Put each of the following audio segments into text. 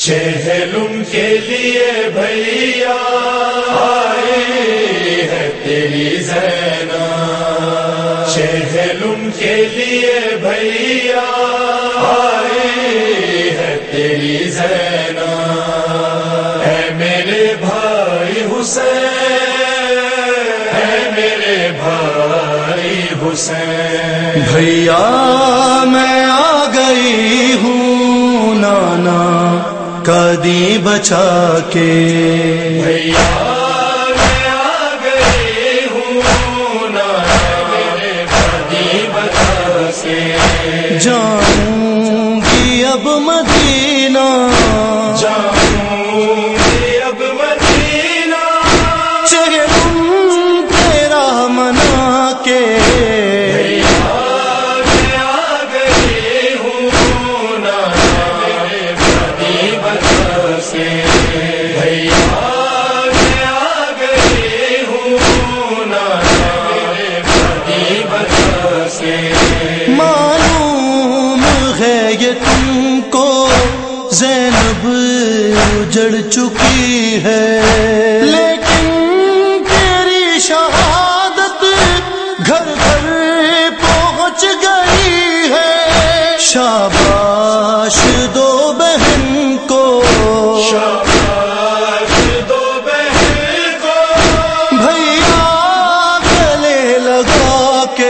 چہلم کے لیے بھیا آئی ہے تیری زینب، چہلم کے لیے بھیا آئی ہے تیری زینب، اے میرے بھائی حسین، اے میرے بھائی حسین، بھیا میں آ گئی ہوں نانا قدی بچا کے، بھیا میں آ گئی ہوں نانا میرے قدی بچا کے، جاؤں گی اب مدینہ، جاؤں گی اب مدینہ، چہلم تیرا منا کے، معلوم ہے یہ تم کو زینب اجڑ چکی ہے، لیکن تیری شہادت گھر گھر پہنچ گئی ہے، شاباش دو بہن کو، شاباش دو بہن کو، بھیا گلے لگا کے،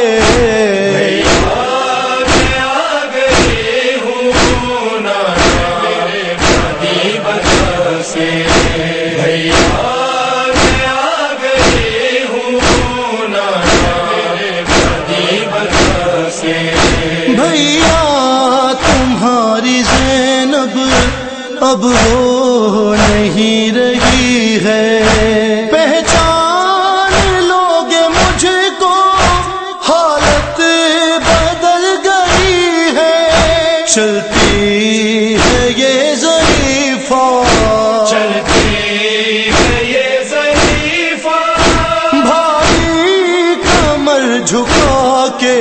بھیا تمہاری زینب اب وہ نہیں رہی ہے، پہچان لوگے مجھ کو، حالت بدل گئی ہے، چلتی ہے یہ ضعیفہ، چلتی ہے یہ ضعیفہ، بھائی کمر جھکا کے،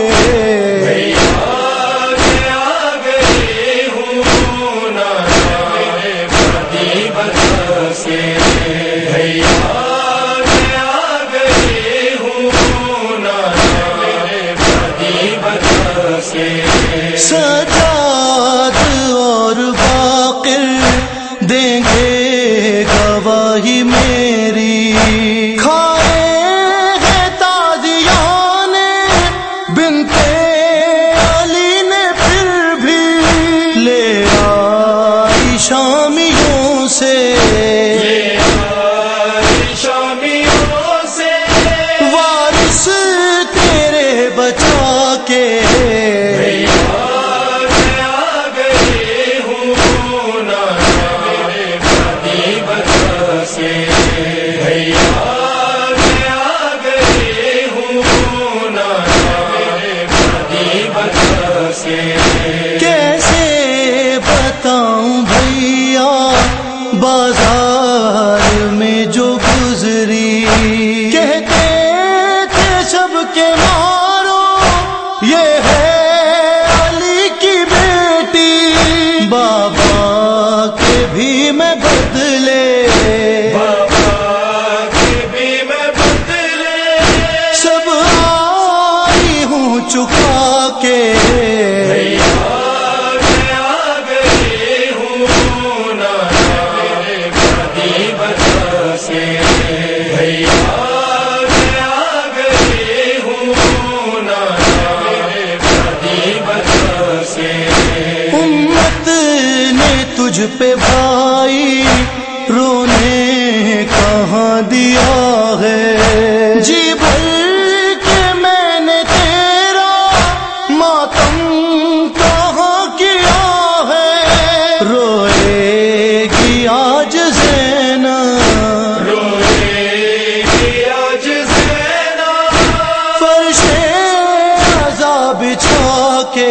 سجاد اور باقر دیں گے گواہی میری، کھائے ہیں تازیان بنت علی نے پھر بھی، لے آئی شامیوں سے، وارث تیرے بچا کے، کیسے بتاؤں بھیا بازار میں جو گزری، کہتے تھے سب کے مارو یہ ہے علی کی بیٹی، بابا کے بھی میں بدلے، سب آئی ہوں چکا کے، امت نے تجھ پہ بھائی رونے کہاں دیا ہے، جی بھر کے میں نے تیرا ماتم کہاں کیا ہے، روئے گی آج زینب، فرش عذاب بچھا کے،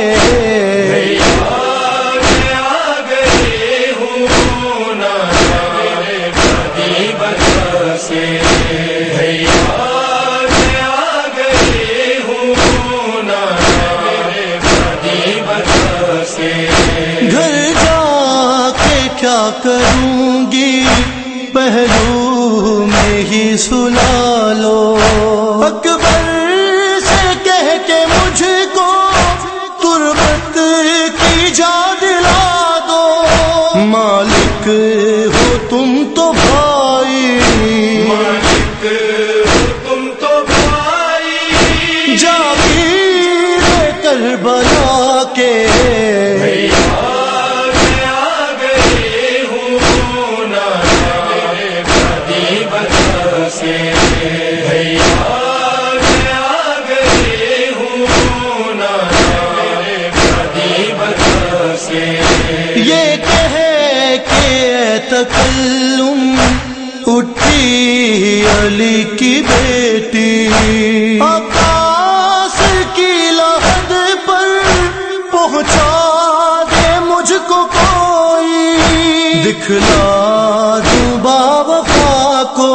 سے کیا کروں گی پہلو میں ہی سلا لو، اکبر سے کہہ کے مجھ کو تربت کی جا دلا دو، مالک ہو تم تو بھائی، مالک ہو تم تو بھائی، جاگیر کربلا کے یہ کہے کہ تکلم اٹھی علی کی بیٹی، عباس کی لحد پر پہنچا دے مجھ کو کوئی، دکھلا دوں باوفا کو،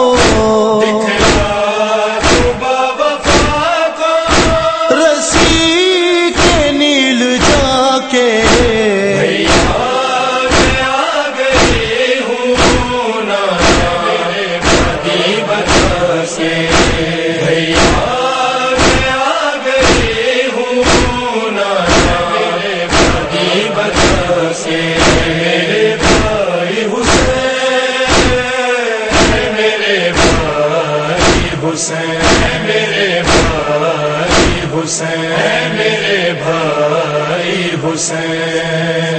رسی کے نیل جا کے حسین میرے بھائی حسین میرے بھائی حسین